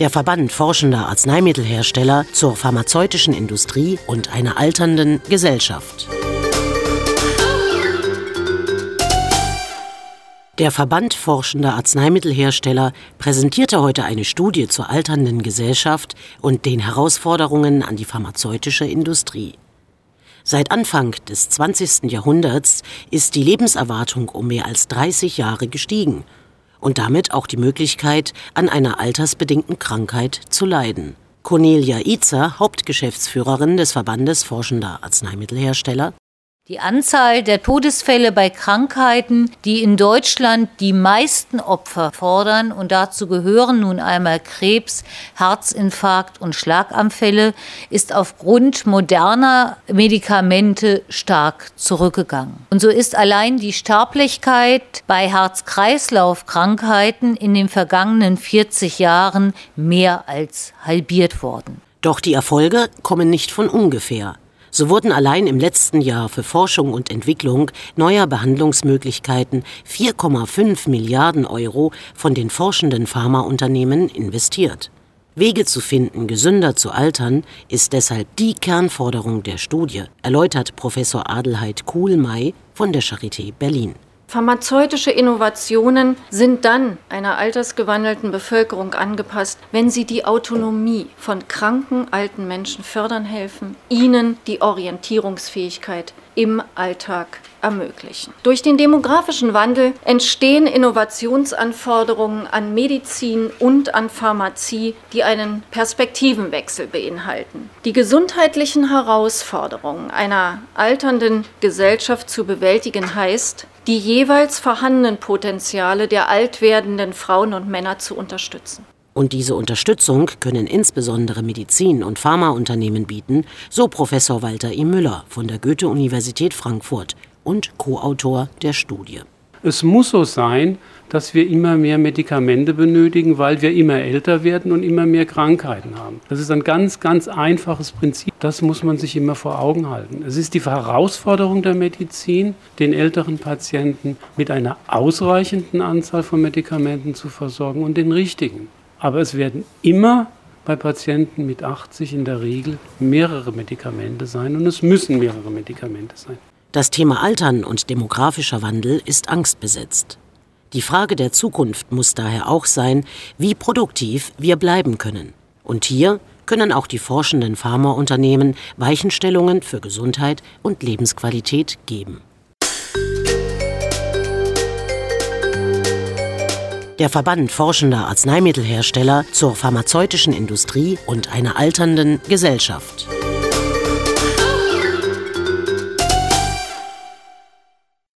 Der Verband forschender Arzneimittelhersteller zur pharmazeutischen Industrie und einer alternden Gesellschaft. Der Verband forschender Arzneimittelhersteller präsentierte heute eine Studie zur alternden Gesellschaft und den Herausforderungen an die pharmazeutische Industrie. Seit Anfang des 20. Jahrhunderts ist die Lebenserwartung um mehr als 30 Jahre gestiegen und damit auch die Möglichkeit, an einer altersbedingten Krankheit zu leiden. Cornelia Izer, Hauptgeschäftsführerin des Verbandes forschender Arzneimittelhersteller: Die Anzahl der Todesfälle bei Krankheiten, die in Deutschland die meisten Opfer fordern, und dazu gehören nun einmal Krebs, Herzinfarkt und Schlaganfälle, ist aufgrund moderner Medikamente stark zurückgegangen. Und so ist allein die Sterblichkeit bei Herz-Kreislauf-Krankheiten in den vergangenen 40 Jahren mehr als halbiert worden. Doch die Erfolge kommen nicht von ungefähr. So wurden allein im letzten Jahr für Forschung und Entwicklung neuer Behandlungsmöglichkeiten 4,5 Milliarden Euro von den forschenden Pharmaunternehmen investiert. Wege zu finden, gesünder zu altern, ist deshalb die Kernforderung der Studie, erläutert Professor Adelheid Kuhlmey von der Charité Berlin. Pharmazeutische Innovationen sind dann einer altersgewandelten Bevölkerung angepasst, wenn sie die Autonomie von kranken alten Menschen fördern helfen, ihnen die Orientierungsfähigkeit im Alltag ermöglichen. Durch den demografischen Wandel entstehen Innovationsanforderungen an Medizin und an Pharmazie, die einen Perspektivenwechsel beinhalten. Die gesundheitlichen Herausforderungen einer alternden Gesellschaft zu bewältigen heißt, die jeweils vorhandenen Potenziale der alt werdenden Frauen und Männer zu unterstützen. Und diese Unterstützung können insbesondere Medizin- und Pharmaunternehmen bieten, so Professor Walter E. Müller von der Goethe-Universität Frankfurt und Co-Autor der Studie. Es muss so sein, dass wir immer mehr Medikamente benötigen, weil wir immer älter werden und immer mehr Krankheiten haben. Das ist ein ganz, ganz einfaches Prinzip. Das muss man sich immer vor Augen halten. Es ist die Herausforderung der Medizin, den älteren Patienten mit einer ausreichenden Anzahl von Medikamenten zu versorgen und den richtigen. Aber es werden immer bei Patienten mit 80 in der Regel mehrere Medikamente sein und es müssen mehrere Medikamente sein. Das Thema Altern und demografischer Wandel ist angstbesetzt. Die Frage der Zukunft muss daher auch sein, wie produktiv wir bleiben können. Und hier können auch die forschenden Pharmaunternehmen Weichenstellungen für Gesundheit und Lebensqualität geben. Der Verband forschender Arzneimittelhersteller zur pharmazeutischen Industrie und einer alternden Gesellschaft.